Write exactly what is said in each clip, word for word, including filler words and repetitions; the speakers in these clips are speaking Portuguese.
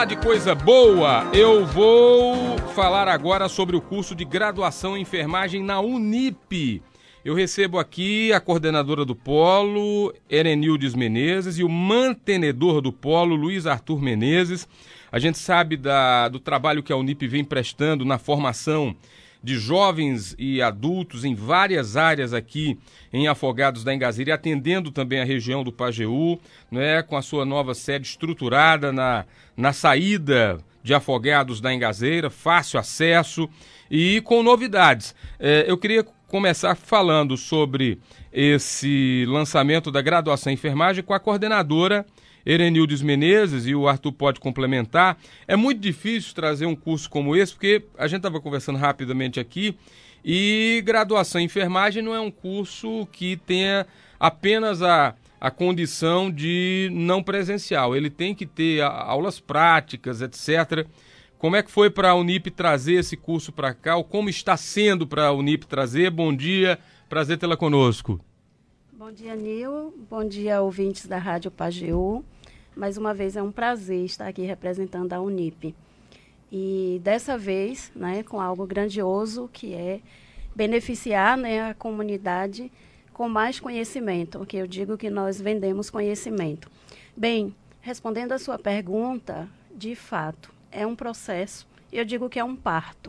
falar de coisa boa, eu vou falar agora sobre o curso de graduação em enfermagem na Unip. Eu recebo aqui a coordenadora do polo, Erenildes Menezes, e o mantenedor do polo, Luiz Arthur Menezes. A gente sabe da, do trabalho que a Unip vem prestando na formação de jovens e adultos em várias áreas aqui em Afogados da Engazeira, e atendendo também a região do Pajeú, né, com a sua nova sede estruturada na, na saída de Afogados da Engazeira, fácil acesso e com novidades. É, eu queria começar falando sobre esse lançamento da graduação em enfermagem com a coordenadora Erenildes Menezes, e o Arthur pode complementar. É muito difícil trazer um curso como esse, porque a gente estava conversando rapidamente aqui, e graduação em enfermagem não é um curso que tenha apenas a, a condição de não presencial. Ele tem que ter aulas práticas, etcétera. Como é que foi para a Unip trazer esse curso para cá? Ou como está sendo para a Unip trazer? Bom dia, prazer tê-la conosco. Bom dia, Nil. Bom dia, ouvintes da Rádio Pajeú. Mais uma vez é um prazer estar aqui representando a Unip. E dessa vez, né, com algo grandioso, que é beneficiar, né, a comunidade com mais conhecimento, que eu digo que nós vendemos conhecimento. Bem, respondendo a sua pergunta, de fato, é um processo, eu digo que é um parto.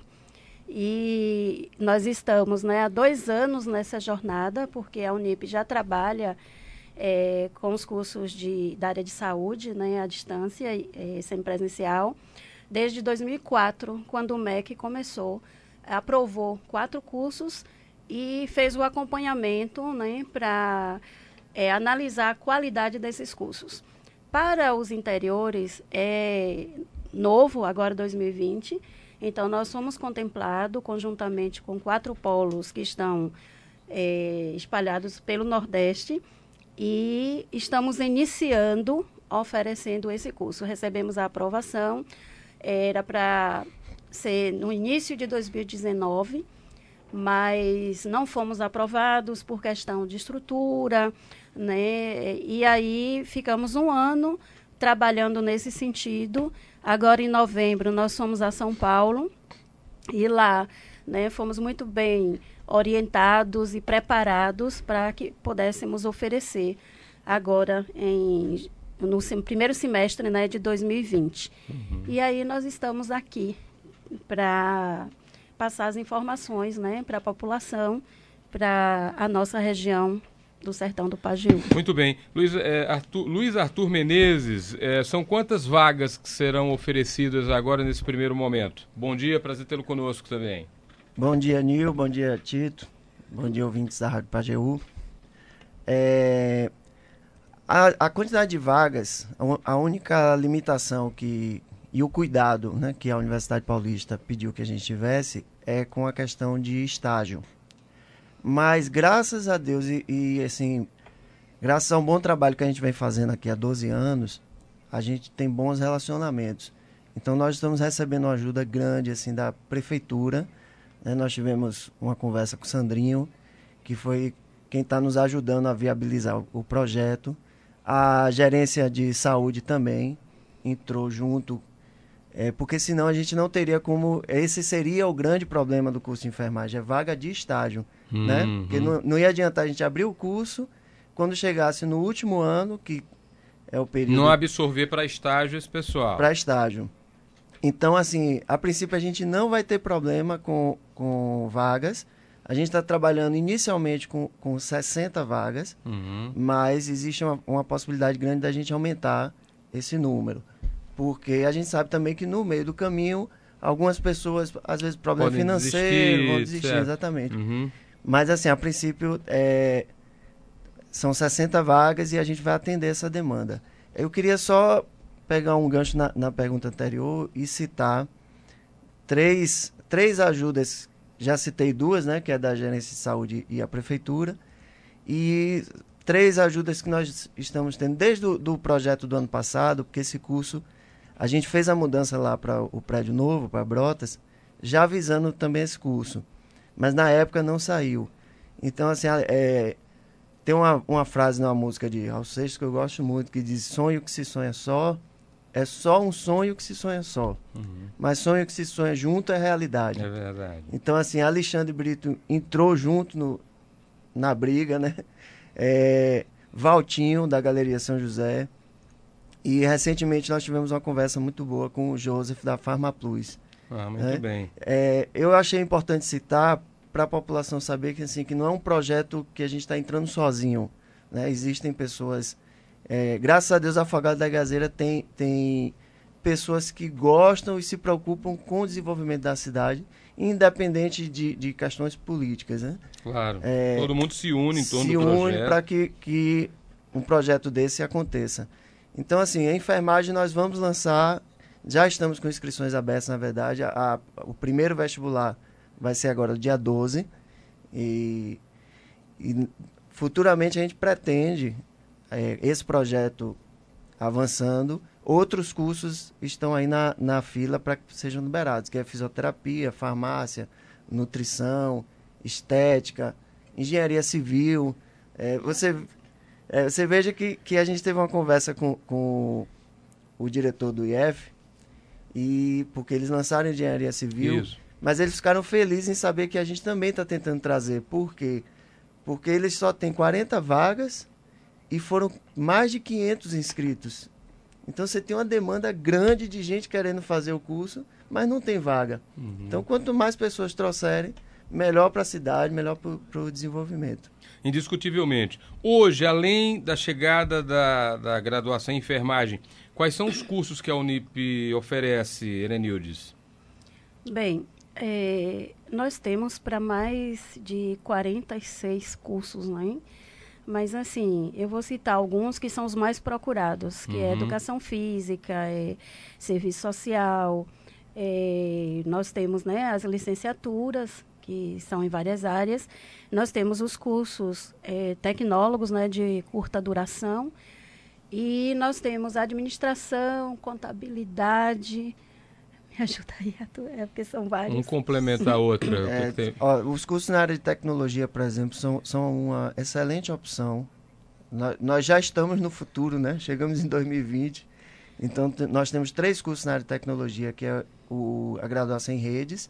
E nós estamos, né, há dois anos nessa jornada, porque a Unip já trabalha é, com os cursos de, da área de saúde, né, à distância, é, semipresencial, desde dois mil e quatro, quando o M E C começou, aprovou quatro cursos e fez o acompanhamento, né, para é, analisar a qualidade desses cursos. Para os interiores, é novo, agora dois mil e vinte, então, nós somos contemplados conjuntamente com quatro polos que estão é, espalhados pelo Nordeste, e estamos iniciando, oferecendo esse curso. Recebemos a aprovação, era para ser no início de dois mil e dezenove, mas não fomos aprovados por questão de estrutura, né? E aí ficamos um ano trabalhando nesse sentido. Agora, em novembro, nós fomos a São Paulo e lá, né, fomos muito bem orientados e preparados para que pudéssemos oferecer agora em, no sem, primeiro semestre, né, de dois mil e vinte. Uhum. E aí nós estamos aqui para passar as informações, né, para a população, para a nossa região do Sertão do Pajeú. Muito bem. Luiz, é, Arthur, Luiz Arthur Menezes, é, são quantas vagas que serão oferecidas agora nesse primeiro momento? Bom dia, prazer tê-lo conosco também. Bom dia, Nil, bom dia, Tito, bom dia, ouvintes da Rádio Pajeú. É, a, a quantidade de vagas, a, a única limitação que, e o cuidado, né, que a Universidade Paulista pediu que a gente tivesse é com a questão de estágio. Mas, graças a Deus, e, e assim, graças a um bom trabalho que a gente vem fazendo aqui há doze anos, a gente tem bons relacionamentos. Então, nós estamos recebendo uma ajuda grande, assim, da prefeitura, né? Nós tivemos uma conversa com o Sandrinho, que foi quem está nos ajudando a viabilizar o, o projeto. A gerência de saúde também entrou junto, é, porque senão a gente não teria como... Esse seria o grande problema do curso de enfermagem, é vaga de estágio. Uhum. Né? Porque não, não ia adiantar a gente abrir o curso, quando chegasse no último ano, que é o período... Não absorver para estágio esse pessoal. Para estágio. Então, assim, a princípio a gente não vai ter problema com, com vagas. A gente está trabalhando inicialmente com, com sessenta vagas, uhum. mas existe uma, uma possibilidade grande da gente aumentar esse número. Porque a gente sabe também que no meio do caminho, algumas pessoas, às vezes, problema Podem financeiro, desistir, vão desistir, certo. exatamente. Uhum. Mas, assim, a princípio, é, são sessenta vagas e a gente vai atender essa demanda. Eu queria só pegar um gancho na, na pergunta anterior e citar três, três ajudas. Já citei duas, né, que é da Gerência de Saúde e a Prefeitura. E três ajudas que nós estamos tendo desde o do projeto do ano passado, porque esse curso, a gente fez a mudança lá para o prédio novo, para Brotas, já avisando também esse curso. Mas na época não saiu. Então, assim, é, tem uma, uma frase numa música de Raul Seixas que eu gosto muito, que diz: sonho que se sonha só é só um sonho que se sonha só. Uhum. Mas sonho que se sonha junto é realidade. É verdade. Então, assim, Alexandre Brito entrou junto no, na briga, né? É, Valtinho, da Galeria São José. E, recentemente, nós tivemos uma conversa muito boa com o Joseph, da Farmaplus. Ah, muito né? bem. É, eu achei importante citar para a população saber que, assim, que não é um projeto que a gente está entrando sozinho. Né? Existem pessoas... É, graças a Deus, a Afogado da Gazeira tem, tem pessoas que gostam e se preocupam com o desenvolvimento da cidade, independente de, de questões políticas. Né? Claro. É, Todo mundo se une em torno se do projeto. une para que, que um projeto desse aconteça. Então, assim, a enfermagem nós vamos lançar, já estamos com inscrições abertas, na verdade. A, a, o primeiro vestibular vai ser agora dia doze. E, e futuramente a gente pretende, é, esse projeto avançando, outros cursos estão aí na, na fila para que sejam liberados, que é fisioterapia, farmácia, nutrição, estética, engenharia civil. É, você, é, você veja que, que a gente teve uma conversa com, com o diretor do I F, e, porque eles lançaram engenharia civil, Isso. mas eles ficaram felizes em saber que a gente também está tentando trazer. Por quê? Porque eles só têm quarenta vagas e foram mais de quinhentos inscritos. Então, você tem uma demanda grande de gente querendo fazer o curso, mas não tem vaga. Uhum. Então, quanto mais pessoas trouxerem, melhor para a cidade, melhor para o desenvolvimento. Indiscutivelmente. Hoje, além da chegada da, da graduação em enfermagem, quais são os cursos que a Unip oferece, Erenildes? Bem, é, nós temos para mais de quarenta e seis cursos, né? Mas, assim, eu vou citar alguns que são os mais procurados, que uhum. é educação física, é serviço social, é, nós temos, né, as licenciaturas, que são em várias áreas. Nós temos os cursos é, tecnólogos, né, de curta duração, e nós temos administração, contabilidade. Me ajuda aí, é porque são vários. Um complementa a outra. É, ó, os cursos na área de tecnologia, por exemplo, são, são uma excelente opção. Nós, nós já estamos no futuro, né? Chegamos em dois mil e vinte. Então, nós temos três cursos na área de tecnologia, que é o, a graduação em redes,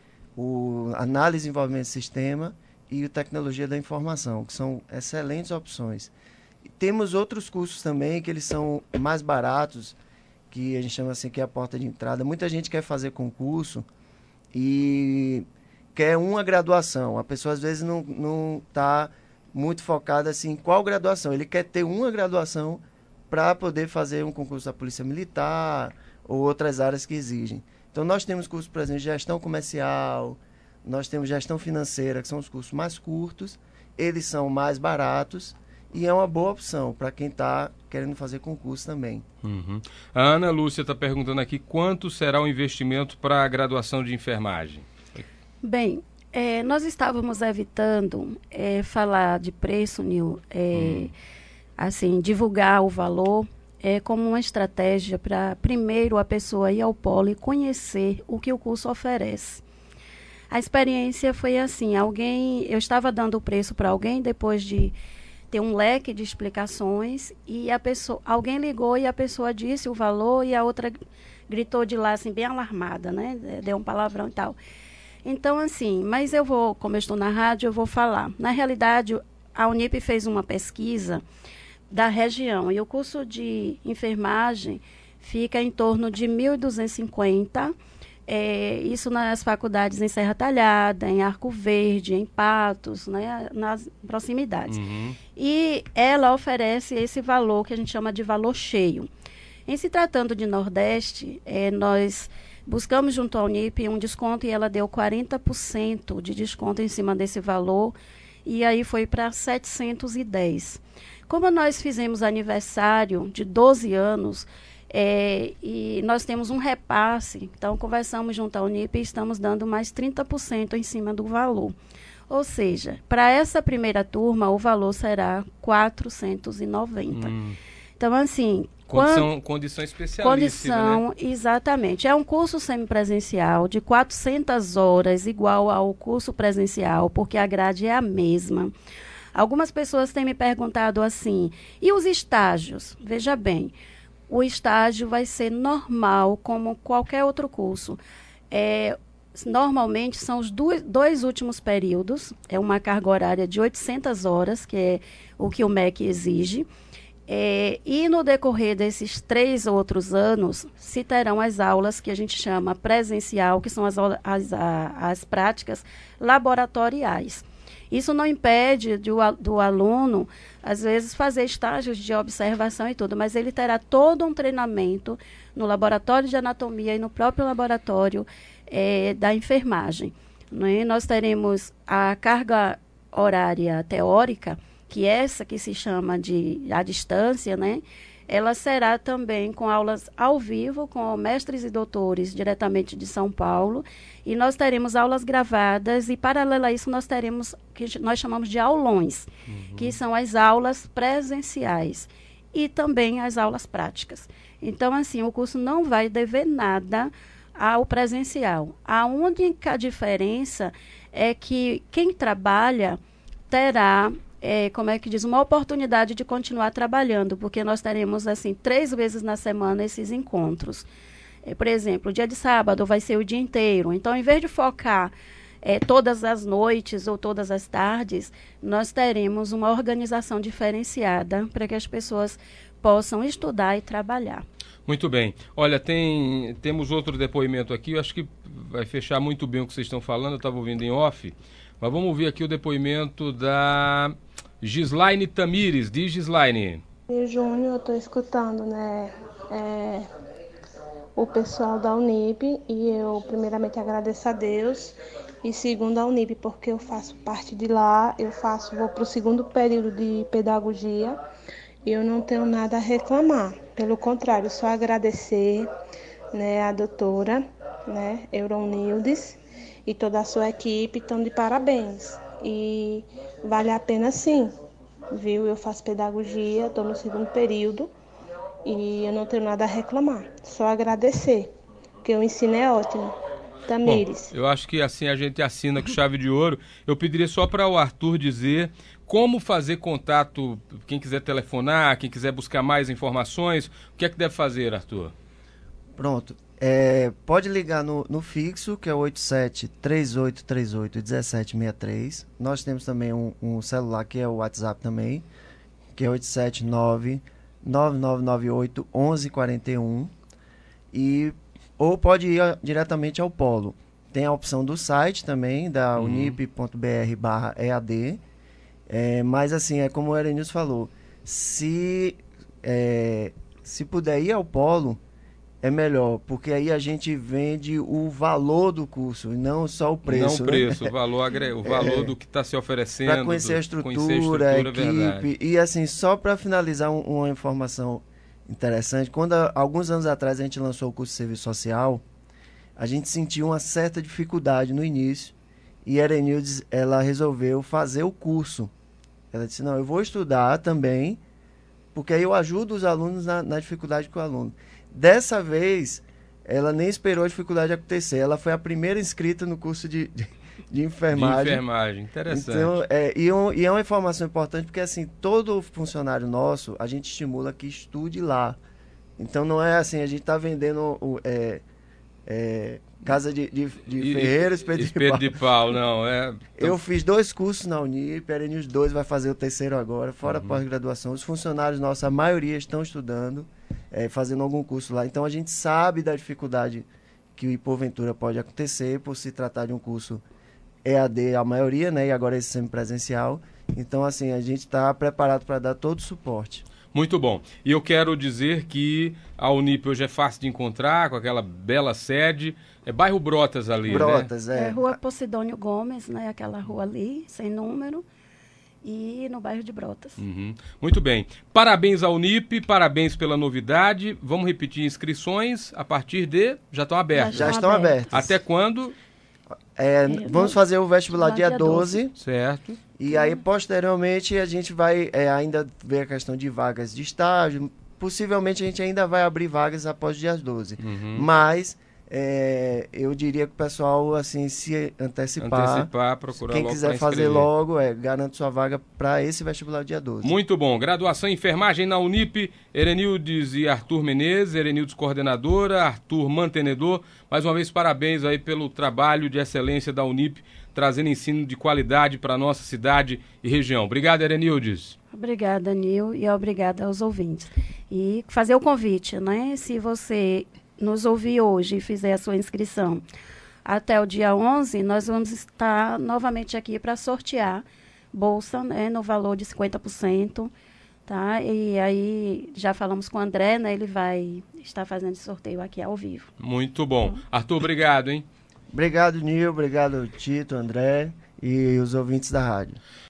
o análise e desenvolvimento de sistema e o tecnologia da informação, que são excelentes opções. E temos outros cursos também, que eles são mais baratos, que a gente chama assim, que é a porta de entrada. Muita gente quer fazer concurso e quer uma graduação. A pessoa, às vezes, não não está muito focada assim, em qual graduação. Ele quer ter uma graduação para poder fazer um concurso da Polícia Militar ou outras áreas que exigem. Então, nós temos cursos, por exemplo, de gestão comercial, nós temos gestão financeira, que são os cursos mais curtos, eles são mais baratos, e é uma boa opção para quem está querendo fazer concurso também. Uhum. A Ana Lúcia está perguntando aqui quanto será o investimento para a graduação de enfermagem. Bem, é, nós estávamos evitando é, falar de preço, Nil, é, hum. assim, divulgar o valor é, como uma estratégia para, primeiro, a pessoa ir ao polo e conhecer o que o curso oferece. A experiência foi assim, alguém, eu estava dando o preço para alguém depois de ter um leque de explicações e a pessoa, alguém ligou e a pessoa disse o valor e a outra gritou de lá, assim, bem alarmada, né? Deu um palavrão e tal. Então, assim, mas eu vou, como eu estou na rádio, eu vou falar. Na realidade, a Unip fez uma pesquisa da região e o curso de enfermagem fica em torno de mil duzentos e cinquenta reais. É, isso nas faculdades em Serra Talhada, em Arco Verde, em Patos, né, nas proximidades. Uhum. E ela oferece esse valor que a gente chama de valor cheio. Em se tratando de Nordeste, é, nós buscamos junto à Unip um desconto e ela deu quarenta por cento de desconto em cima desse valor e aí foi para setecentos e dez. Como nós fizemos aniversário de doze anos, É, e nós temos um repasse, então conversamos junto à Unip e estamos dando mais trinta por cento em cima do valor. Ou seja, para essa primeira turma, o valor será quatrocentos e noventa. Hum. Então, assim... Condição, quando, condição especialíssima, condição, né? Exatamente. É um curso semipresencial de quatrocentas horas, igual ao curso presencial, porque a grade é a mesma. Algumas pessoas têm me perguntado assim, e os estágios? Veja bem... o estágio vai ser normal, como qualquer outro curso. É, normalmente são os dois, dois últimos períodos, é uma carga horária de oitocentas horas, que é o que o M E C exige. É, e no decorrer desses três outros anos, se terão as aulas que a gente chama presencial, que são as, as, as práticas laboratoriais. Isso não impede de, do aluno, às vezes, fazer estágios de observação e tudo, mas ele terá todo um treinamento no laboratório de anatomia e no próprio laboratório é, da enfermagem. Né? Nós teremos a carga horária teórica, que essa que se chama de à distância, né? Ela será também com aulas ao vivo, com mestres e doutores diretamente de São Paulo, e nós teremos aulas gravadas, e paralelo a isso nós teremos, que nós chamamos de aulões, uhum. que são as aulas presenciais, e também as aulas práticas. Então, assim, o curso não vai dever nada ao presencial. A única diferença é que quem trabalha terá... É, como é que diz, uma oportunidade de continuar trabalhando, porque nós teremos, assim, três vezes na semana esses encontros. É, por exemplo, o dia de sábado vai ser o dia inteiro. Então, em vez de focar é, todas as noites ou todas as tardes, nós teremos uma organização diferenciada para que as pessoas possam estudar e trabalhar. Muito bem. Olha, tem, temos outro depoimento aqui, eu acho que vai fechar muito bem o que vocês estão falando, eu estava ouvindo em off, mas vamos ouvir aqui o depoimento da Gislaine Tamires. Diz, Gislaine. E Júnior, eu estou escutando, né, é, o pessoal da Unip, e eu primeiramente agradeço a Deus, e segundo a Unip, porque eu faço parte de lá, eu faço, vou para o segundo período de pedagogia, e eu não tenho nada a reclamar, pelo contrário, só agradecer, né, a doutora, né, Euronildes, e toda a sua equipe estão de parabéns. E vale a pena sim, viu? Eu faço pedagogia, estou no segundo período e eu não tenho nada a reclamar. Só agradecer, porque o ensino é ótimo. Tamires. Bom, eu acho que assim a gente assina com chave de ouro. Eu pediria só para o Arthur dizer como fazer contato, quem quiser telefonar, quem quiser buscar mais informações, o que é que deve fazer, Arthur? Pronto. É, pode ligar no, no fixo, que é o oito sete, três oito três oito, um sete seis três. Nós temos também um, um celular, que é o WhatsApp também, que é oito sete nove, nove nove nove oito, um um quatro um. E, ou pode ir diretamente ao polo. Tem a opção do site também, da uhum. unip ponto b r barra E A D. É, mas assim, é como o Erenilson falou, se, é, se puder ir ao polo, é melhor, porque aí a gente vende o valor do curso, e não só o preço. Não o preço, né? o valor, agre... o valor é, do que está se oferecendo. Para conhecer, do... conhecer a estrutura, a equipe. Verdade. E assim, só para finalizar um, uma informação interessante, quando a, alguns anos atrás a gente lançou o curso de Serviço Social, a gente sentiu uma certa dificuldade no início, e a Erenildes, ela resolveu fazer o curso. Ela disse, não, eu vou estudar também, porque aí eu ajudo os alunos na, na dificuldade com o aluno. Dessa vez, ela nem esperou a dificuldade acontecer. Ela foi a primeira inscrita no curso de, de, de enfermagem. De enfermagem, interessante. Então, é, e, um, e é uma informação importante, porque assim, todo funcionário nosso, a gente estimula que estude lá. Então, não é assim, a gente está vendendo o, é, é, casa de, de, de e, ferreiro, espeto de, espeto de pau. Não, é... Eu fiz dois cursos na Unip, a Erenilson dois vai fazer o terceiro agora, fora uhum. pós-graduação. Os funcionários nossos, a maioria estão estudando. É, fazendo algum curso lá. Então, a gente sabe da dificuldade que, porventura, pode acontecer por se tratar de um curso E A D, a maioria, né? E agora esse semipresencial. Então, assim, a gente está preparado para dar todo o suporte. Muito bom. E eu quero dizer que a Unip hoje é fácil de encontrar, com aquela bela sede. É bairro Brotas ali, Brotas, né? é. É Rua Posidônio Gomes, né? Aquela rua ali, sem número. E no bairro de Brotas. Uhum. Muito bem. Parabéns à Unip, parabéns pela novidade. Vamos repetir inscrições a partir de... Já estão abertas. Já estão abertas. Até quando? É, vamos fazer o vestibular dia doze. Certo. E aí, posteriormente, a gente vai é, ainda ver a questão de vagas de estágio. Possivelmente, a gente ainda vai abrir vagas após o dia doze. Uhum. Mas É, eu diria que o pessoal, assim, se antecipar. Antecipar, procurar Quem logo quiser fazer logo, é, garante sua vaga para esse vestibular dia doze. Muito bom. Graduação em enfermagem na Unip, Erenildes e Arthur Menezes, Erenildes coordenadora, Arthur mantenedor. Mais uma vez, parabéns aí pelo trabalho de excelência da Unip, trazendo ensino de qualidade para a nossa cidade e região. Obrigado, Erenildes. Obrigada, Nil, e obrigada aos ouvintes. E fazer o convite, né? Se você nos ouvir hoje e fizer a sua inscrição até o dia onze, nós vamos estar novamente aqui para sortear bolsa, né, no valor de cinquenta por cento, tá? E aí já falamos com o André, né? Ele vai estar fazendo esse sorteio aqui ao vivo. Muito bom. Arthur, obrigado, hein? Obrigado, Nil, obrigado, Tito, André e os ouvintes da rádio.